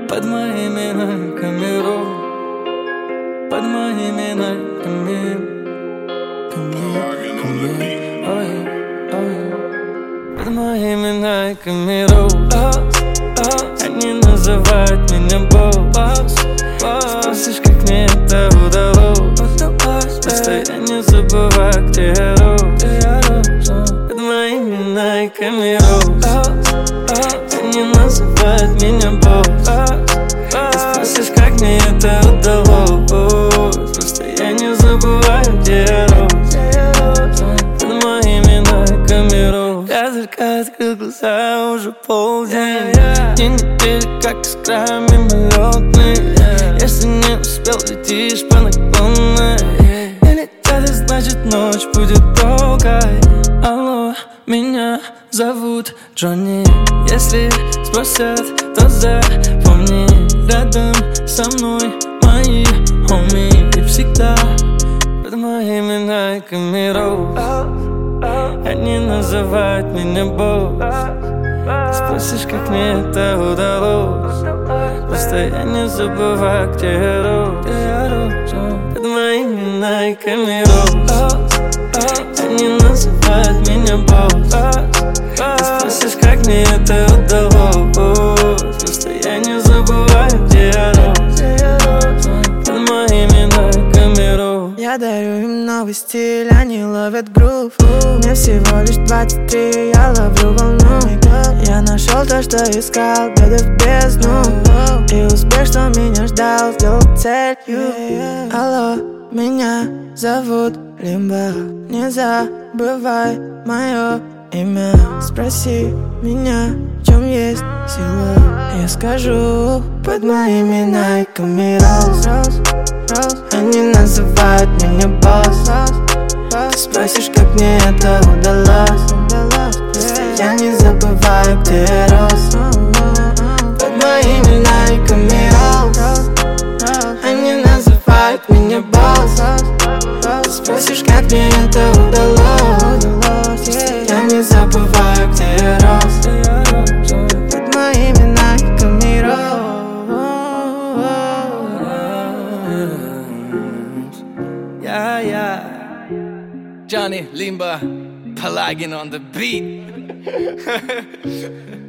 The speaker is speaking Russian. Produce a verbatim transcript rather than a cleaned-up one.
Под моими найками рос, под моими найками, под моими найками рос. Они называют меня босс. Спросишь, как мне это удалось? Просто я не забываю, где я рос. Под моими найками рос. Они называют меня босс. Спросишь, как мне это удалось? Просто я не забываю, где я рос. Под моими найками рос. Я только открыл глаза, уже полдень. День недели, как искра мимолетный. Если не успел, летишь по наклонной. Не летят, значит ночь будет долгой. Алло, меня зовут Джонни. Если спросят, то запомни. Рядом со мной мои хоми. И всегда под моими найками рос. Они называют меня босс. Спросишь, как мне это удалось? Просто я не забываю, где я рос. Под моими найками рос. Они называют меня босс. Спросишь, как мне это удалось? Просто я не забываю, где я рос. Под моими найками рос. Я дарю им новый стиль, они ловят грув. Мне всего лишь двадцать три, я ловлю волну. Я нашел то, что искал, глядя в бездну. И успех, что меня ждал, сделал целью. Алло, меня зовут Лимба. Не забывай мое имя. Спроси меня, в чем есть сила. Я скажу, под моими найками рос. Они называют меня босс. Ты спросишь, как мне это удалось? Я не забываю, где я рос. Под моими найками рос. Они называют меня босс. Ты спросишь, как мне это удалось? Я не забываю, где я рос. Под моими найками рос. Yeah, yeah. Johnny Limba, Pelagin on the beat.